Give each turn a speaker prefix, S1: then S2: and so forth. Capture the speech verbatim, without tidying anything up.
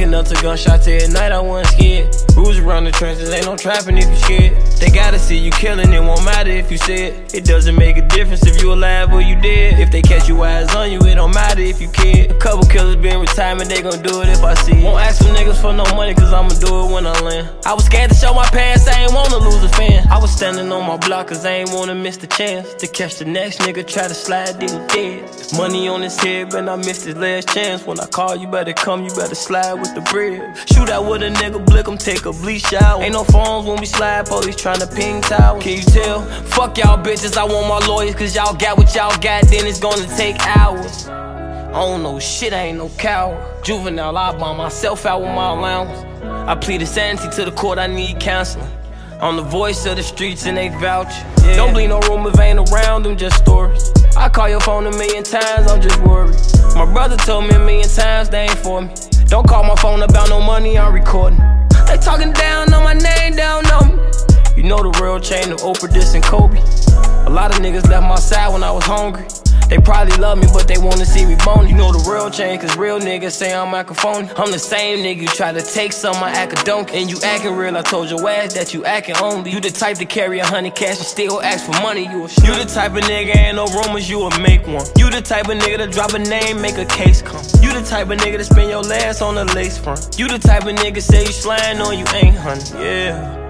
S1: Waking up to gunshots every night, I wasn't scared. Rules around the trenches, ain't no trapping if you scared. They gotta see you killing, it won't matter if you said. It doesn't make a difference if you alive or you dead. If they catch you eyes on you, it don't matter if you kid. A couple killers been retirement, they gon' do it if I see it. Won't ask some niggas for no money, cause I'ma do it when I land. I was scared to show my pants, I ain't wanna lose a fan. I was standing on my block, cause I ain't wanna miss the chance to catch the next nigga, try to slide, then he dead. Money on his head, but I missed his last chance. When I call, you better come, you better slide with the bread. Shoot out with a nigga, blick him, take a bleach shower. Ain't no phones when we slide, police tryna ping towers. Can you tell? Fuck y'all bitches, I want my lawyers, cause y'all got what y'all got, then it's gonna take hours. I don't know shit, I ain't no coward. Juvenile, I bomb myself out with my allowance. I pleaded sanity to the court, I need counseling. I'm the voice of the streets and they vouch. Yeah. Don't bleed no rumors, ain't around them, just stories. I call your phone a million times, I'm just worried. My brother told me a million times, they ain't for me. Don't call my phone about no money, I'm recording. They talking down on my name, down on me. You know the real chain of Oprah, this and Kobe. A lot of niggas left my side when I was hungry. They probably love me, but they wanna see me bone. You know the real chain, cause real niggas say I'm microphone. I'm the same nigga, you try to take some, I act a donk. And you acting real, I told your ass that you acting only. You the type to carry a hundred cash and still ask for money, you a shit. You the type of nigga, ain't no rumors, you will make one. You the type of nigga to drop a name, make a case come. You the type of nigga to spend your last on a lace front. You the type of nigga say you slime on you ain't, honey, yeah.